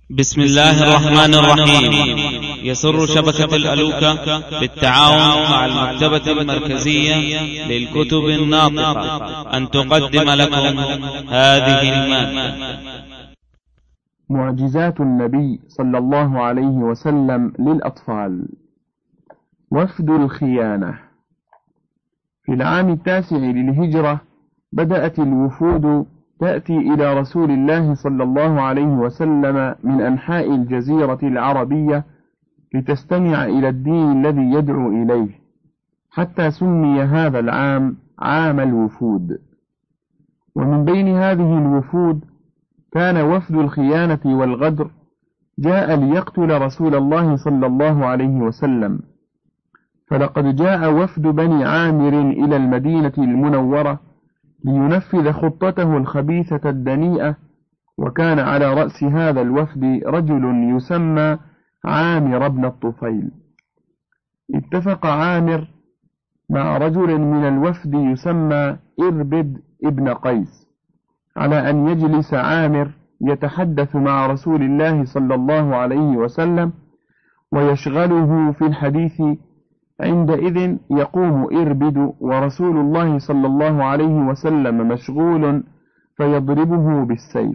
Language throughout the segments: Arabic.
بسم الله الرحمن الرحيم. يسر شبكة الألوكة بالتعاون مع المكتبة المركزية للكتب الناطقة أن تقدم لكم هذه المادة. معجزات النبي صلى الله عليه وسلم للأطفال. وفد الخيانة. في العام 9 للهجرة بدأت الوفود تأتي إلى رسول الله صلى الله عليه وسلم من أنحاء الجزيرة العربية لتستمع إلى الدين الذي يدعو إليه، حتى سمي هذا العام عام الوفود. ومن بين هذه الوفود كان وفد الخيانة والغدر جاء ليقتل رسول الله صلى الله عليه وسلم. فلقد جاء وفد بني عامر إلى المدينة المنورة لينفذ خطته الخبيثة الدنيئة، وكان على رأس هذا الوفد رجل يسمى عامر بن الطفيل. اتفق عامر مع رجل من الوفد يسمى إربد ابن قيس على أن يجلس عامر يتحدث مع رسول الله صلى الله عليه وسلم ويشغله في الحديث. عندئذ يقوم إربد ورسول الله صلى الله عليه وسلم مشغول فيضربه بالسيف.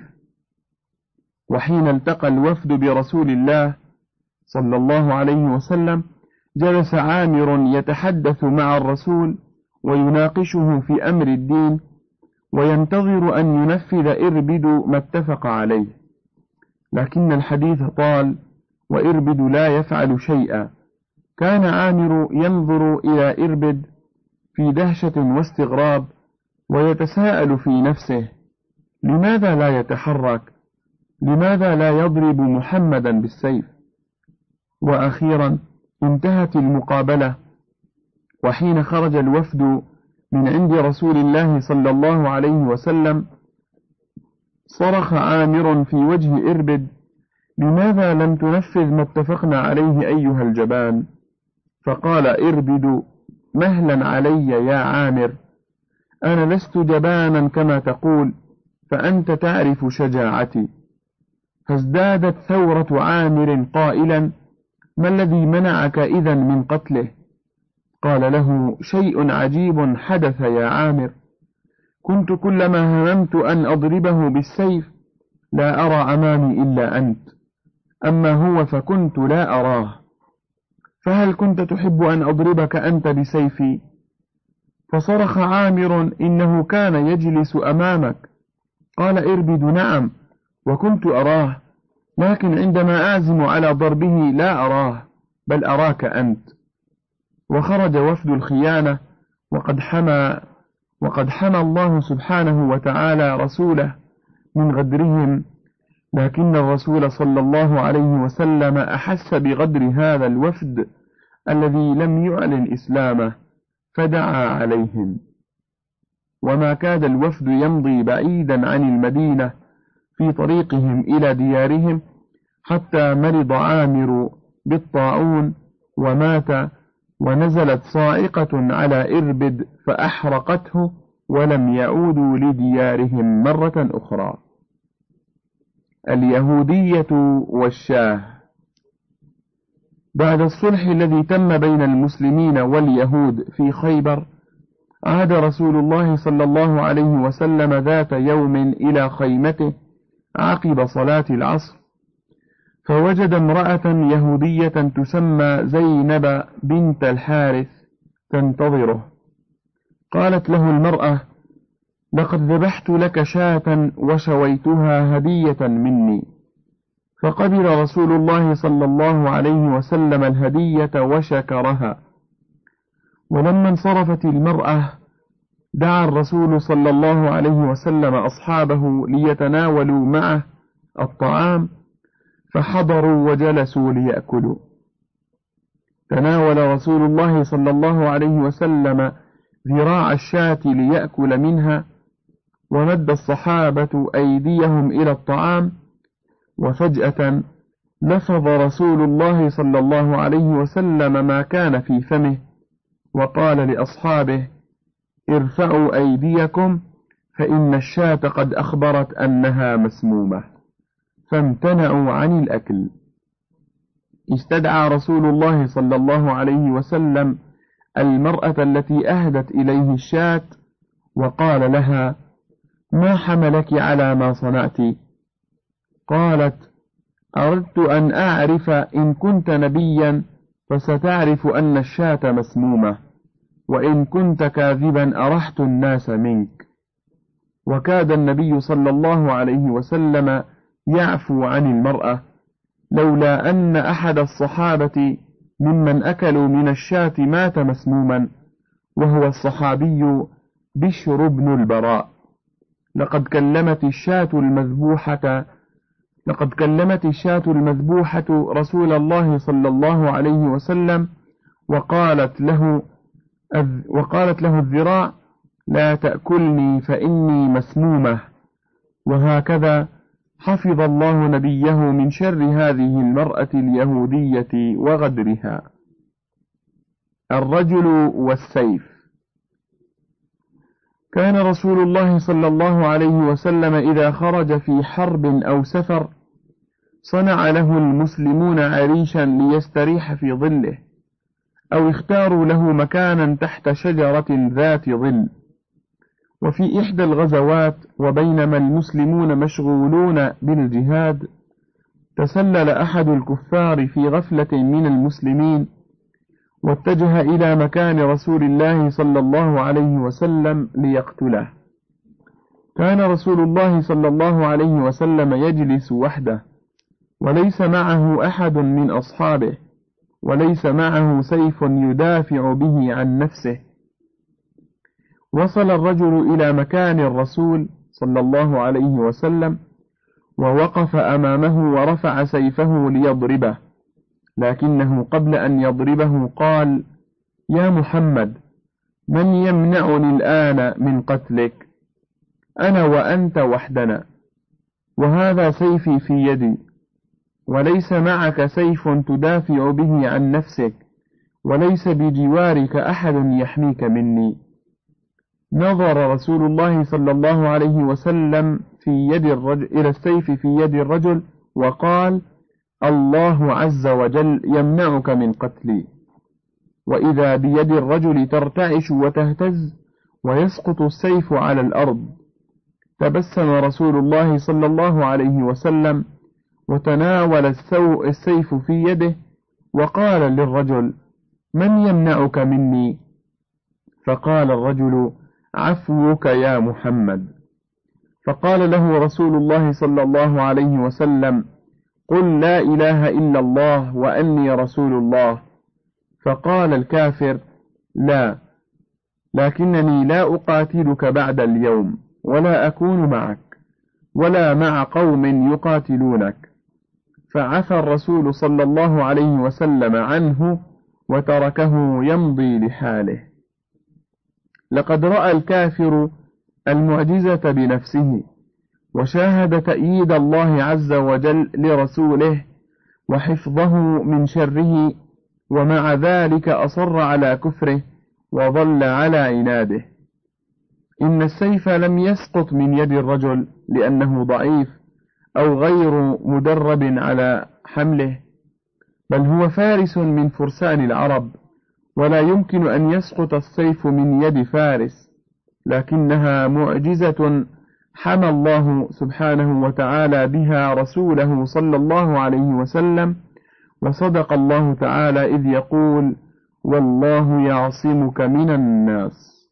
وحين التقى الوفد برسول الله صلى الله عليه وسلم جلس عامر يتحدث مع الرسول ويناقشه في أمر الدين، وينتظر أن ينفذ إربد ما اتفق عليه، لكن الحديث طال وإربد لا يفعل شيئا. كان عامر ينظر إلى إربد في دهشة واستغراب، ويتساءل في نفسه: لماذا لا يتحرك؟ لماذا لا يضرب محمدا بالسيف؟ وأخيرا انتهت المقابلة، وحين خرج الوفد من عند رسول الله صلى الله عليه وسلم صرخ عامر في وجه إربد: لماذا لم تنفذ ما اتفقنا عليه أيها الجبان؟ فقال إربد: مهلا علي يا عامر، أنا لست جبانا كما تقول، فأنت تعرف شجاعتي. فازدادت ثورة عامر قائلا: ما الذي منعك إذن من قتله؟ قال له: شيء عجيب حدث يا عامر، كنت كلما هممت أن أضربه بالسيف لا أرى أمامي إلا أنت، أما هو فكنت لا أراه، فهل كنت تحب أن أضربك أنت بسيفي؟ فصرخ عامر: إنه كان يجلس أمامك. قال إربد: نعم، وكنت أراه، لكن عندما أعزم على ضربه لا أراه، بل أراك أنت. وخرج وفد الخيانة وقد حمى الله سبحانه وتعالى رسوله من غدرهم، لكن الرسول صلى الله عليه وسلم أحس بغدر هذا الوفد الذي لم يعلن إسلامه فدعا عليهم. وما كاد الوفد يمضي بعيدا عن المدينة في طريقهم إلى ديارهم حتى مرض عامر بالطاعون ومات، ونزلت صاعقة على إربد فأحرقته، ولم يعودوا لديارهم مرة أخرى. اليهودية والشاه. بعد الصلح الذي تم بين المسلمين واليهود في خيبر، عاد رسول الله صلى الله عليه وسلم ذات يوم إلى خيمته عقب صلاة العصر، فوجد امرأة يهودية تسمى زينب بنت الحارث تنتظره. قالت له المرأة: لقد ذبحت لك شاة وشويتها هدية مني. فقبل رسول الله صلى الله عليه وسلم الهدية وشكرها. ولما انصرفت المرأة دعا الرسول صلى الله عليه وسلم أصحابه ليتناولوا معه الطعام، فحضروا وجلسوا ليأكلوا. تناول رسول الله صلى الله عليه وسلم ذراع الشاة ليأكل منها، ومد الصحابة أيديهم إلى الطعام، وفجأة نفض رسول الله صلى الله عليه وسلم ما كان في فمه، وقال لأصحابه: ارفعوا أيديكم، فإن الشاة قد أخبرت أنها مسمومة. فامتنعوا عن الأكل. استدعى رسول الله صلى الله عليه وسلم المرأة التي أهدت إليه الشاة وقال لها: ما حملك على ما صنعت؟ قالت: أردت أن أعرف إن كنت نبيا فستعرف أن الشاة مسمومة، وإن كنت كاذبا أرحت الناس منك. وكاد النبي صلى الله عليه وسلم يعفو عن المرأة لولا أن أحد الصحابة ممن أكلوا من الشاة مات مسموما، وهو الصحابي بشر بن البراء. لقد كلمت الشاة المذبوحة رسول الله صلى الله عليه وسلم وقالت له الذراع: لا تأكلني فإني مسمومة. وهكذا حفظ الله نبيه من شر هذه المرأة اليهودية وغدرها. الرجل والسيف. كان رسول الله صلى الله عليه وسلم إذا خرج في حرب أو سفر صنع له المسلمون عريشا ليستريح في ظله، أو اختاروا له مكانا تحت شجرة ذات ظل. وفي إحدى الغزوات وبينما المسلمون مشغولون بالجهاد تسلل أحد الكفار في غفلة من المسلمين واتجه إلى مكان رسول الله صلى الله عليه وسلم ليقتله. كان رسول الله صلى الله عليه وسلم يجلس وحده وليس معه أحد من أصحابه، وليس معه سيف يدافع به عن نفسه. وصل الرجل إلى مكان الرسول صلى الله عليه وسلم ووقف أمامه ورفع سيفه ليضربه، لكنه قبل أن يضربه قال: يا محمد، من يمنعني الآن من قتلك؟ أنا وأنت وحدنا، وهذا سيفي في يدي، وليس معك سيف تدافع به عن نفسك، وليس بجوارك أحد يحميك مني. نظر رسول الله صلى الله عليه وسلم إلى السيف في يد الرجل وقال: الله عز وجل يمنعك من قتلي. وإذا بيد الرجل ترتعش وتهتز ويسقط السيف على الأرض. تبسم رسول الله صلى الله عليه وسلم وتناول السيف في يده وقال للرجل: من يمنعك مني؟ فقال الرجل: عفوك يا محمد. فقال له رسول الله صلى الله عليه وسلم: قل لا إله إلا الله وأني رسول الله. فقال الكافر: لا، لكنني لا أقاتلك بعد اليوم، ولا أكون معك، ولا مع قوم يقاتلونك. فعفى الرسول صلى الله عليه وسلم عنه وتركه يمضي لحاله. لقد رأى الكافر المعجزة بنفسه وشاهد تأييد الله عز وجل لرسوله وحفظه من شره، ومع ذلك أصر على كفره وظل على عناده. إن السيف لم يسقط من يد الرجل لأنه ضعيف أو غير مدرب على حمله، بل هو فارس من فرسان العرب، ولا يمكن أن يسقط السيف من يد فارس، لكنها معجزة حمى الله سبحانه وتعالى بها رسوله صلى الله عليه وسلم. وصدق الله تعالى إذ يقول: والله يعصمك من الناس،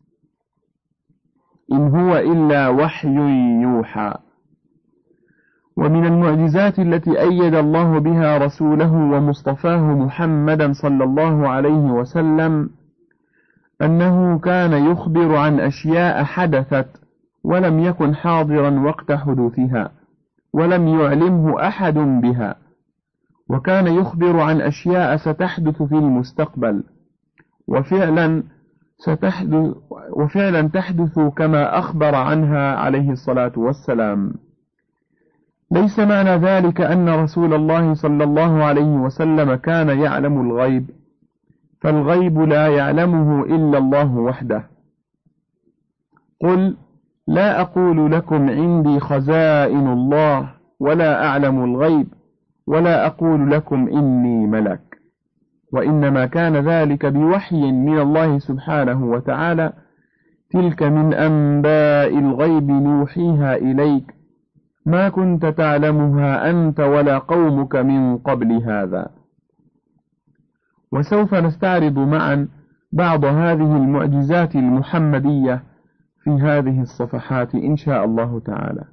إن هو إلا وحي يوحى. ومن المعجزات التي أيد الله بها رسوله ومصطفاه محمدا صلى الله عليه وسلم أنه كان يخبر عن أشياء حدثت ولم يكن حاضرا وقت حدوثها، ولم يعلمه أحد بها، وكان يخبر عن أشياء ستحدث في المستقبل، وفعلا تحدث كما أخبر عنها عليه الصلاة والسلام. ليس معنى ذلك أن رسول الله صلى الله عليه وسلم كان يعلم الغيب، فالغيب لا يعلمه إلا الله وحده. قل لا أقول لكم عندي خزائن الله ولا أعلم الغيب ولا أقول لكم إني ملك، وإنما كان ذلك بوحي من الله سبحانه وتعالى، تلك من أنباء الغيب نوحيها إليك ما كنت تعلمها أنت ولا قومك من قبل هذا. وسوف نستعرض معا بعض هذه المعجزات المحمدية في هذه الصفحات إن شاء الله تعالى.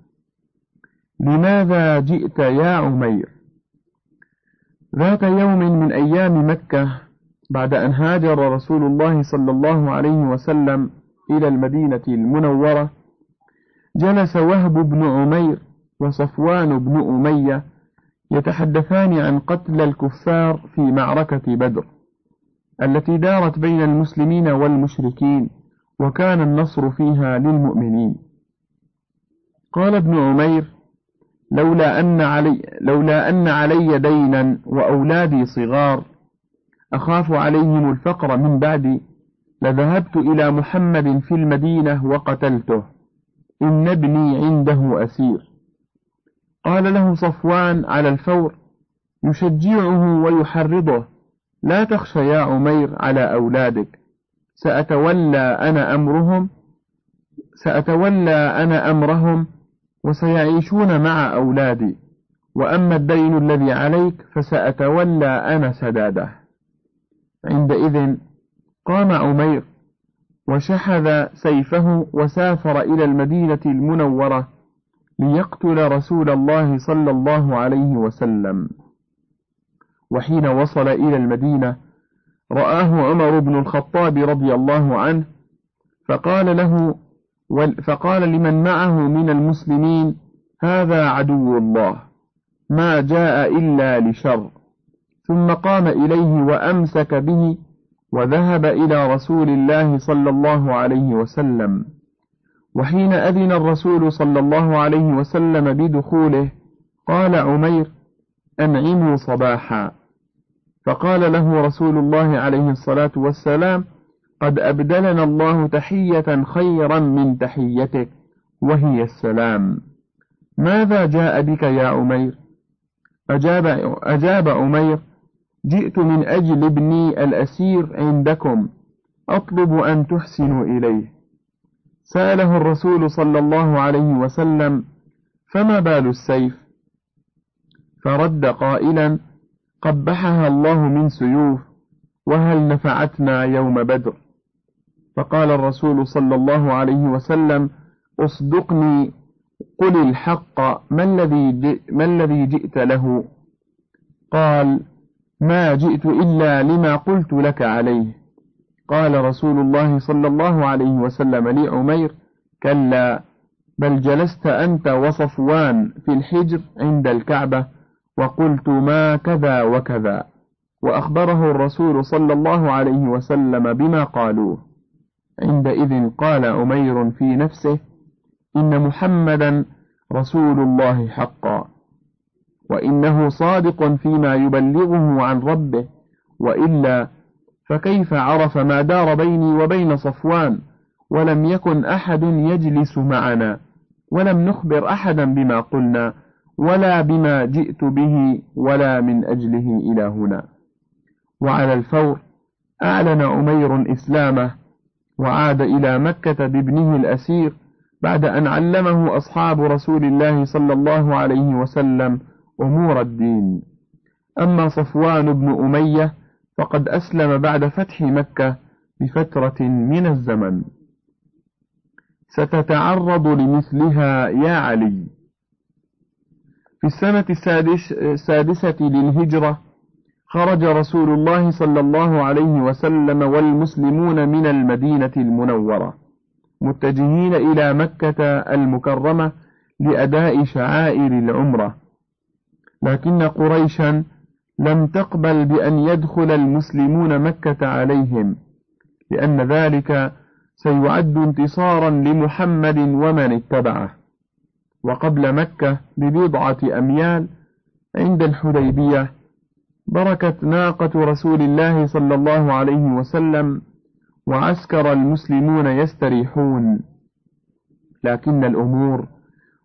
لماذا جئت يا عمير؟ ذات يوم من أيام مكة، بعد أن هاجر رسول الله صلى الله عليه وسلم إلى المدينة المنورة، جلس وهب بن عمير وصفوان بن أمية يتحدثان عن قتل الكفار في معركة بدر التي دارت بين المسلمين والمشركين، وكان النصر فيها للمؤمنين. قال ابن عمير: لولا أن علي دينا وأولادي صغار أخاف عليهم الفقر من بعدي لذهبت إلى محمد في المدينة وقتلته، إن ابني عنده أسير. قال له صفوان على الفور يشجعه ويحرضه: لا تخشى يا عمير على أولادك، سأتولى أنا أمرهم وسيعيشون مع أولادي، وأما الدين الذي عليك فسأتولى أنا سداده. عندئذ قام عمير وشحذ سيفه وسافر إلى المدينة المنورة ليقتل رسول الله صلى الله عليه وسلم. وحين وصل إلى المدينة رآه عمر بن الخطاب رضي الله عنه، فقال لمن معه من المسلمين: هذا عدو الله ما جاء إلا لشر. ثم قام إليه وأمسك به وذهب إلى رسول الله صلى الله عليه وسلم. وحين أذن الرسول صلى الله عليه وسلم بدخوله قال عمير: أنعموا صباحا. فقال له رسول الله عليه الصلاة والسلام: قد أبدلنا الله تحية خيرا من تحيتك وهي السلام. ماذا جاء بك يا عمير؟ أجاب عمير: جئت من أجل ابني الأسير عندكم أطلب أن تحسنوا إليه. سأله الرسول صلى الله عليه وسلم: فما بال السيف؟ فرد قائلا: قبحها الله من سيوف، وهل نفعتنا يوم بدر؟ فقال الرسول صلى الله عليه وسلم: اصدقني، قل الحق، ما الذي جئت له؟ قال: ما جئت إلا لما قلت لك عليه. قال رسول الله صلى الله عليه وسلم لعمير: كلا، بل جلست أنت وصفوان في الحجر عند الكعبة وقلت ما كذا وكذا، وأخبره الرسول صلى الله عليه وسلم بما قالوه. عندئذ قال عمير في نفسه: إن محمدا رسول الله حقا، وإنه صادق فيما يبلغه عن ربه، وإلا فكيف عرف ما دار بيني وبين صفوان ولم يكن أحد يجلس معنا، ولم نخبر أحدا بما قلنا ولا بما جئت به ولا من أجله إلى هنا. وعلى الفور أعلن عمير إسلامه وعاد إلى مكة بابنه الأسير بعد أن علمه أصحاب رسول الله صلى الله عليه وسلم أمور الدين. أما صفوان بن أمية فقد أسلم بعد فتح مكة بفترة من الزمن. ستتعرض لمثلها يا علي. في السنة السادسة للهجرة خرج رسول الله صلى الله عليه وسلم والمسلمون من المدينة المنورة متجهين إلى مكة المكرمة لأداء شعائر العمرة، لكن قريشا لم تقبل بأن يدخل المسلمون مكة عليهم، لأن ذلك سيعد انتصارا لمحمد ومن اتبعه. وقبل مكة ببضعة أميال عند الحديبية بركت ناقة رسول الله صلى الله عليه وسلم وعسكر المسلمون يستريحون، لكن الأمور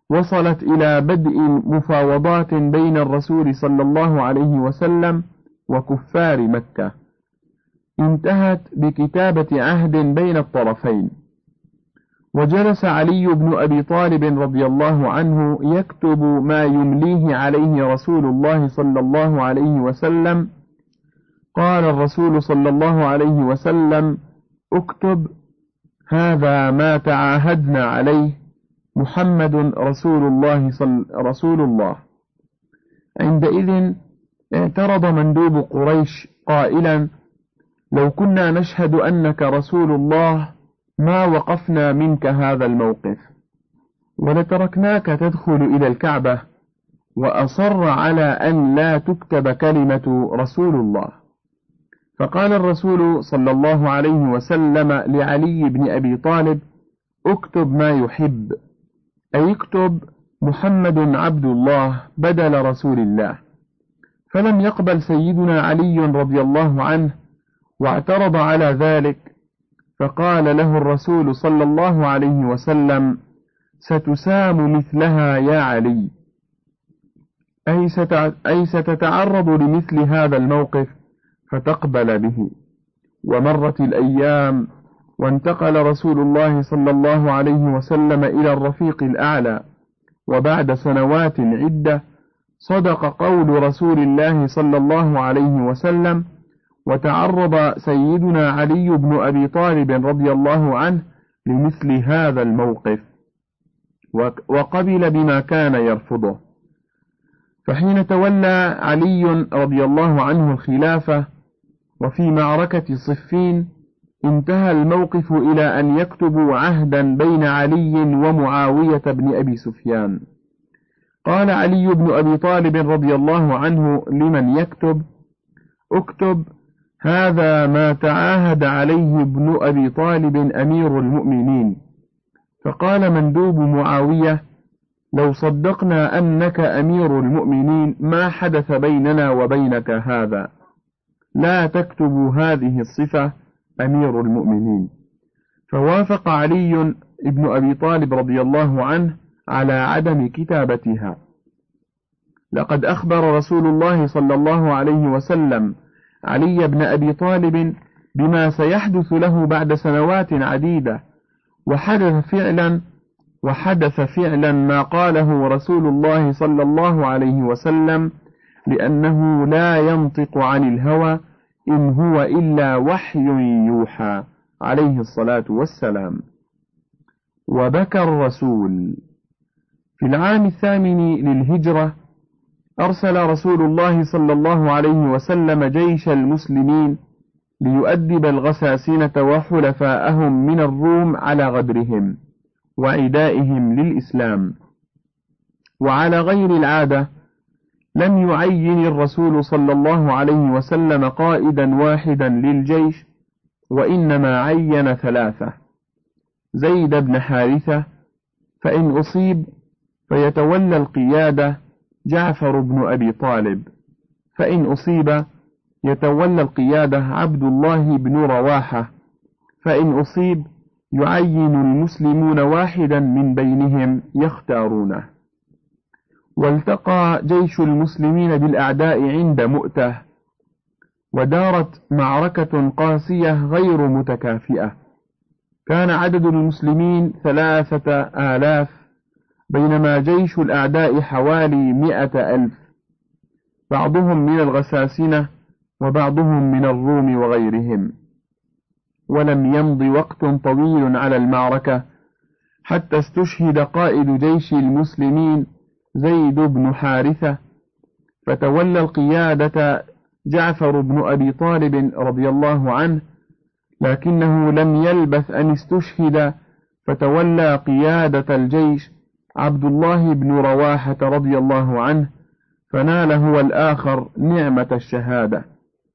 وصلت إلى بدء مفاوضات بين الرسول صلى الله عليه وسلم وكفار مكة، انتهت بكتابة عهد بين الطرفين. وجلس علي بن أبي طالب رضي الله عنه يكتب ما يمليه عليه رسول الله صلى الله عليه وسلم. قال الرسول صلى الله عليه وسلم: اكتب: هذا ما تعاهدنا عليه، محمد رسول الله. عندئذ اعترض مندوب قريش قائلا: لو كنا نشهد أنك رسول الله ما وقفنا منك هذا الموقف، ولتركناك تدخل إلى الكعبة. وأصر على أن لا تكتب كلمة رسول الله. فقال الرسول صلى الله عليه وسلم لعلي بن أبي طالب: اكتب ما يحب، أي اكتب محمد عبد الله بدل رسول الله. فلم يقبل سيدنا علي رضي الله عنه، واعترض على ذلك. فقال له الرسول صلى الله عليه وسلم: ستسام مثلها يا علي، أي ستتعرض لمثل هذا الموقف فتقبل به. ومرت الأيام، وانتقل رسول الله صلى الله عليه وسلم إلى الرفيق الأعلى. وبعد سنوات عدة صدق قول رسول الله صلى الله عليه وسلم، وتعرض سيدنا علي بن أبي طالب رضي الله عنه لمثل هذا الموقف، وقبل بما كان يرفضه. فحين تولى علي رضي الله عنه الخلافة وفي معركة صفين، انتهى الموقف إلى أن يكتبوا عهدا بين علي ومعاوية بن أبي سفيان. قال علي بن أبي طالب رضي الله عنه لمن يكتب: اكتب: هذا ما تعاهد عليه ابن أبي طالب أمير المؤمنين. فقال مندوب معاوية: لو صدقنا أنك أمير المؤمنين ما حدث بيننا وبينك هذا، لا تكتب هذه الصفة أمير المؤمنين. فوافق علي بن أبي طالب رضي الله عنه على عدم كتابتها. لقد أخبر رسول الله صلى الله عليه وسلم علي بن أبي طالب بما سيحدث له بعد سنوات عديدة، وحدث فعلا ما قاله رسول الله صلى الله عليه وسلم، لأنه لا ينطق عن الهوى إن هو إلا وحي يوحى عليه الصلاة والسلام. وبكى الرسول. في العام 8 للهجرة أرسل رسول الله صلى الله عليه وسلم جيش المسلمين ليؤدب الغساسنة وحلفاءهم من الروم على غدرهم وعدائهم للإسلام. وعلى غير العادة لم يعين الرسول صلى الله عليه وسلم قائدا واحدا للجيش، وإنما عين 3: زيد بن حارثة، فإن أصيب فيتولى القيادة جعفر بن أبي طالب، فإن أصيب يتولى القيادة عبد الله بن رواحة، فإن أصيب يعين المسلمون واحدا من بينهم يختارونه. والتقى جيش المسلمين بالأعداء عند مؤتة، ودارت معركة قاسية غير متكافئة. كان عدد المسلمين 3000، بينما جيش الأعداء حوالي 100,000، بعضهم من الغساسنة وبعضهم من الروم وغيرهم. ولم يمض وقت طويل على المعركة حتى استشهد قائد جيش المسلمين زيد بن حارثة، فتولى القيادة جعفر بن أبي طالب رضي الله عنه، لكنه لم يلبث أن استشهد، فتولى قيادة الجيش عبد الله بن رواحة رضي الله عنه، فنال هو الآخر نعمة الشهادة.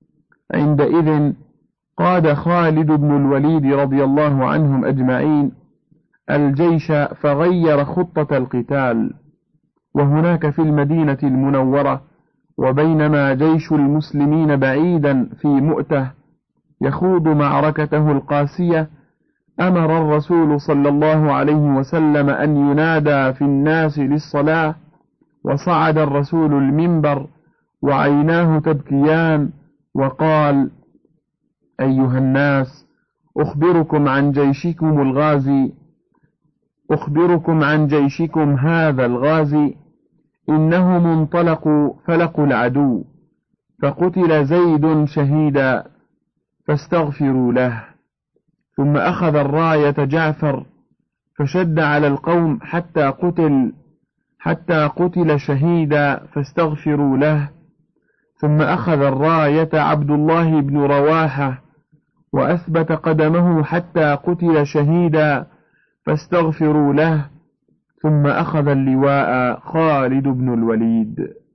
عندئذ قاد خالد بن الوليد رضي الله عنهم أجمعين الجيش فغير خطة القتال. وهناك في المدينة المنورة، وبينما جيش المسلمين بعيدا في مؤتة يخوض معركته القاسية، أمر الرسول صلى الله عليه وسلم أن ينادى في الناس للصلاة، وصعد الرسول المنبر وعيناه تبكيان وقال: أيها الناس، أخبركم عن جيشكم هذا الغازي، إنهم انطلقوا فلقوا العدو، فقتل زيد شهيدا، فاستغفروا له. ثم أخذ الراية جعفر فشد على القوم حتى قتل شهيدا، فاستغفروا له. ثم أخذ الراية عبد الله بن رواحة وأثبت قدمه حتى قتل شهيدا، فاستغفروا له. ثم أخذ اللواء خالد بن الوليد.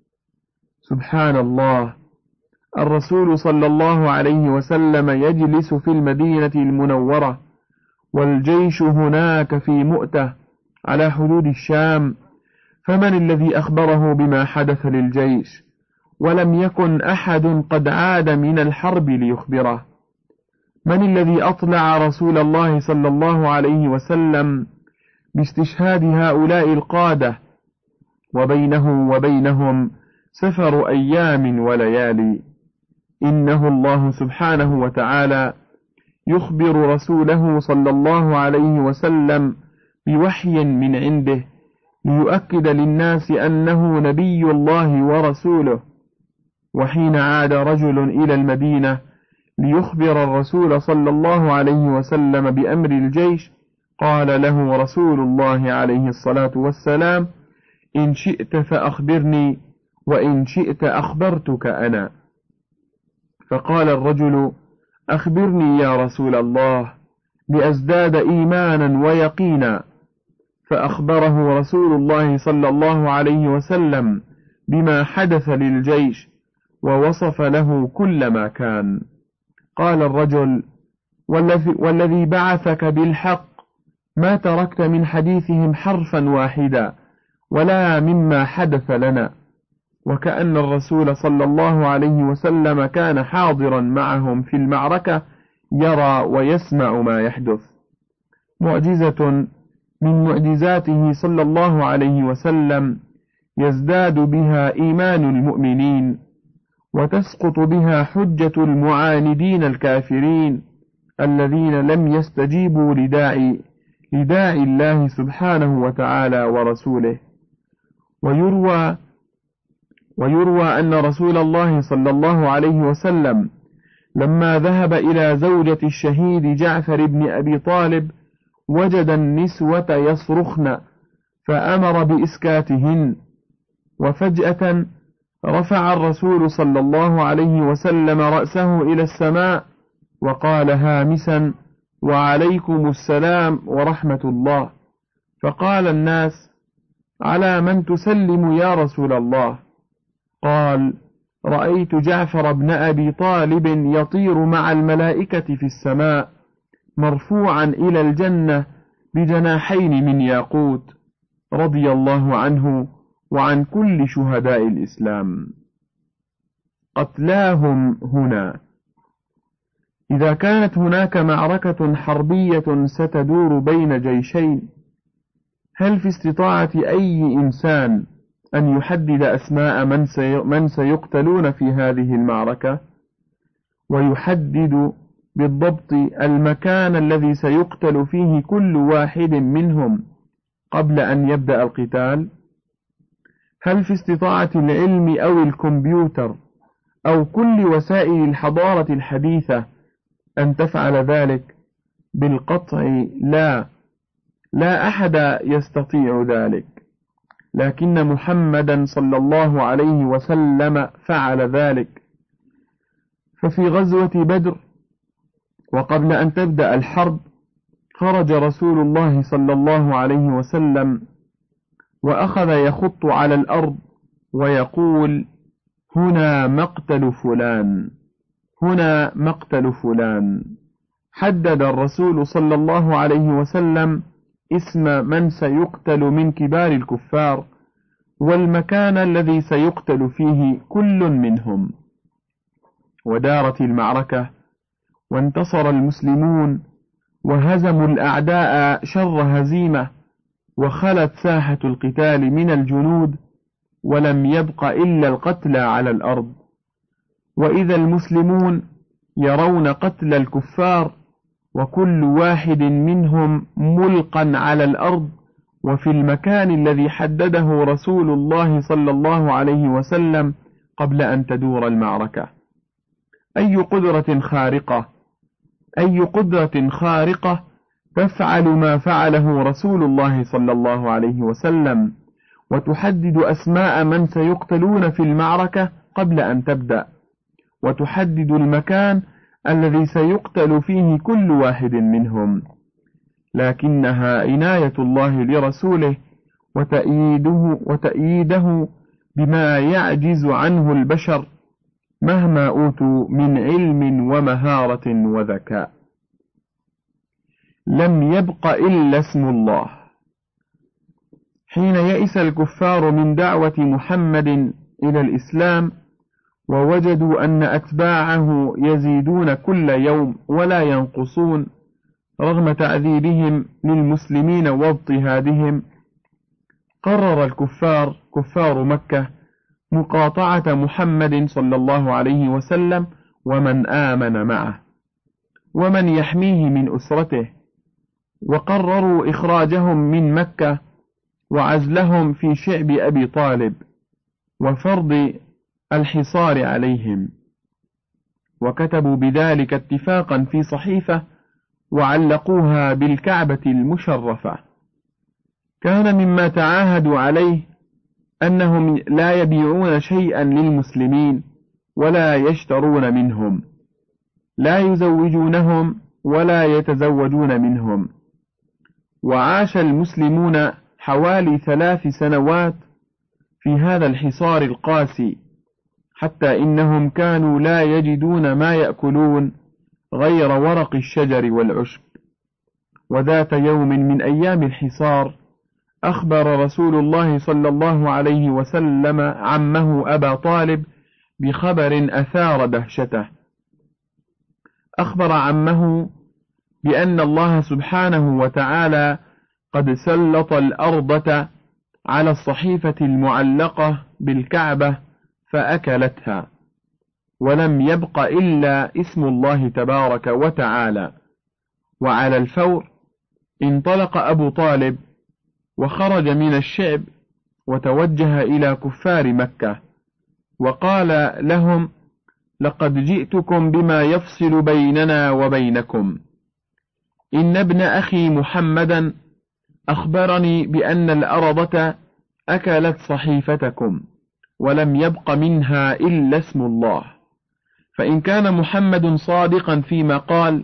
سبحان الله، الرسول صلى الله عليه وسلم يجلس في المدينة المنورة، والجيش هناك في مؤتة على حدود الشام، فمن الذي أخبره بما حدث للجيش؟ ولم يكن أحد قد عاد من الحرب ليخبره. من الذي أطلع رسول الله صلى الله عليه وسلم باستشهاد هؤلاء القادة، وبينه وبينهم سفر أيام وليالي؟ إنه الله سبحانه وتعالى يخبر رسوله صلى الله عليه وسلم بوحي من عنده، ليؤكد للناس أنه نبي الله ورسوله. وحين عاد رجل إلى المدينة ليخبر الرسول صلى الله عليه وسلم بأمر الجيش، قال له رسول الله عليه الصلاة والسلام: إن شئت فأخبرني، وإن شئت أخبرتك أنا. فقال الرجل: أخبرني يا رسول الله لأزداد إيمانا ويقينا. فأخبره رسول الله صلى الله عليه وسلم بما حدث للجيش، ووصف له كل ما كان. قال الرجل: والذي بعثك بالحق ما تركت من حديثهم حرفا واحدا ولا مما حدث لنا. وكأن الرسول صلى الله عليه وسلم كان حاضرا معهم في المعركة، يرى ويسمع ما يحدث. معجزة من معجزاته صلى الله عليه وسلم يزداد بها إيمان المؤمنين، وتسقط بها حجة المعاندين الكافرين الذين لم يستجيبوا لداعي الله سبحانه وتعالى ورسوله. ويروى أن رسول الله صلى الله عليه وسلم لما ذهب إلى زوجة الشهيد جعفر بن أبي طالب وجد النسوة يصرخن، فأمر بإسكاتهن. وفجأة رفع الرسول صلى الله عليه وسلم رأسه إلى السماء وقال هامسا: وعليكم السلام ورحمة الله. فقال الناس: على من تسلم يا رسول الله؟ قال: رأيت جعفر بن أبي طالب يطير مع الملائكة في السماء، مرفوعا إلى الجنة بجناحين من ياقوت، رضي الله عنه وعن كل شهداء الإسلام. قتلاهم هنا. إذا كانت هناك معركة حربية ستدور بين جيشين، هل في استطاعة أي إنسان أن يحدد أسماء من سيقتلون في هذه المعركة، ويحدد بالضبط المكان الذي سيقتل فيه كل واحد منهم قبل أن يبدأ القتال؟ هل في استطاعة العلم أو الكمبيوتر أو كل وسائل الحضارة الحديثة أن تفعل ذلك؟ بالقطع لا أحد يستطيع ذلك، لكن محمدا صلى الله عليه وسلم فعل ذلك. ففي غزوة بدر وقبل أن تبدأ الحرب خرج رسول الله صلى الله عليه وسلم وأخذ يخط على الأرض ويقول: هنا مقتل فلان، هنا مقتل فلان. حدد الرسول صلى الله عليه وسلم اسم من سيقتل من كبار الكفار والمكان الذي سيقتل فيه كل منهم. ودارت المعركة، وانتصر المسلمون، وهزموا الأعداء شر هزيمة، وخلت ساحة القتال من الجنود، ولم يبق إلا القتلى على الأرض. وإذا المسلمون يرون قتل الكفار وكل واحد منهم ملقا على الأرض وفي المكان الذي حدده رسول الله صلى الله عليه وسلم قبل أن تدور المعركة، أي قدرة خارقة تفعل ما فعله رسول الله صلى الله عليه وسلم، وتحدد أسماء من سيقتلون في المعركة قبل أن تبدأ، وتحدد المكان الذي سيقتل فيه كل واحد منهم. لكنها عناية الله لرسوله وتأييده بما يعجز عنه البشر مهما أوتوا من علم ومهارة وذكاء. لم يبق إلا اسم الله. حين يئس الكفار من دعوة محمد إلى الإسلام ووجدوا أن أتباعه يزيدون كل يوم ولا ينقصون رغم تعذيبهم للمسلمين واضطهادهم، قرر كفار مكة مقاطعة محمد صلى الله عليه وسلم ومن آمن معه ومن يحميه من أسرته، وقرروا إخراجهم من مكة وعزلهم في شعب أبي طالب وفرض الحصار عليهم، وكتبوا بذلك اتفاقا في صحيفة وعلقوها بالكعبة المشرفة. كان مما تعاهدوا عليه أنهم لا يبيعون شيئا للمسلمين ولا يشترون منهم، لا يزوجونهم ولا يتزوجون منهم. وعاش المسلمون حوالي 3 سنوات في هذا الحصار القاسي، حتى إنهم كانوا لا يجدون ما يأكلون غير ورق الشجر والعشب. وذات يوم من أيام الحصار أخبر رسول الله صلى الله عليه وسلم عمه أبا طالب بخبر أثار دهشته. أخبر عمه بأن الله سبحانه وتعالى قد سلط الأرض على الصحيفة المعلقة بالكعبة فأكلتها، ولم يبق إلا اسم الله تبارك وتعالى. وعلى الفور انطلق أبو طالب وخرج من الشعب وتوجه إلى كفار مكة وقال لهم: لقد جئتكم بما يفصل بيننا وبينكم. إن ابن أخي محمدا أخبرني بأن الأرض أكلت صحيفتكم ولم يبق منها إلا اسم الله، فإن كان محمد صادقا فيما قال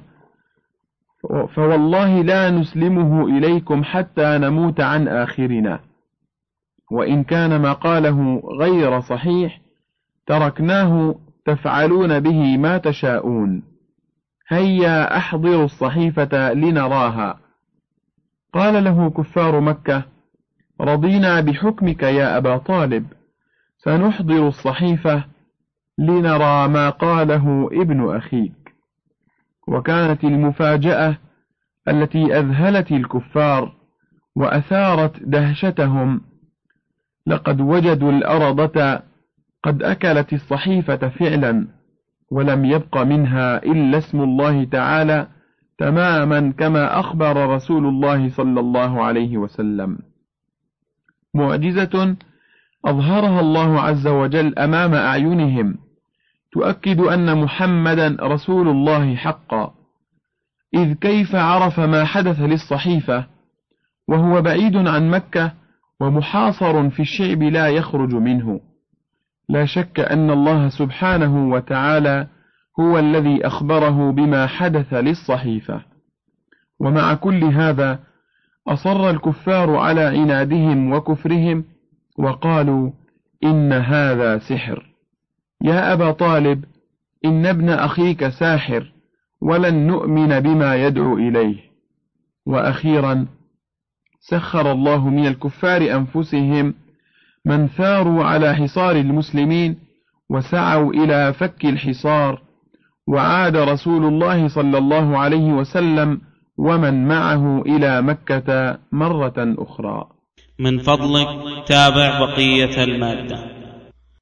فوالله لا نسلمه إليكم حتى نموت عن آخرنا، وإن كان ما قاله غير صحيح تركناه تفعلون به ما تشاءون. هيا أحضروا الصحيفة لنراها. قال له كفار مكة: رضينا بحكمك يا أبا طالب، سنحضر الصحيفة لنرى ما قاله ابن أخيك. وكانت المفاجأة التي أذهلت الكفار وأثارت دهشتهم: لقد وجدوا الأرض قد أكلت الصحيفة فعلا، ولم يبق منها إلا اسم الله تعالى تماما كما أخبر رسول الله صلى الله عليه وسلم. معجزة أظهرها الله عز وجل أمام أعينهم تؤكد أن محمدا رسول الله حقا، إذ كيف عرف ما حدث للصحيفة وهو بعيد عن مكة ومحاصر في الشعب لا يخرج منه؟ لا شك أن الله سبحانه وتعالى هو الذي أخبره بما حدث للصحيفة. ومع كل هذا أصر الكفار على عنادهم وكفرهم وقالوا: إن هذا سحر. يا أبا طالب، إن ابن أخيك ساحر ولن نؤمن بما يدعو إليه. وأخيرا سخر الله من الكفار أنفسهم من ثاروا على حصار المسلمين وسعوا إلى فك الحصار، وعاد رسول الله صلى الله عليه وسلم ومن معه إلى مكة مرة أخرى. من فضلك تابع بقية المادة.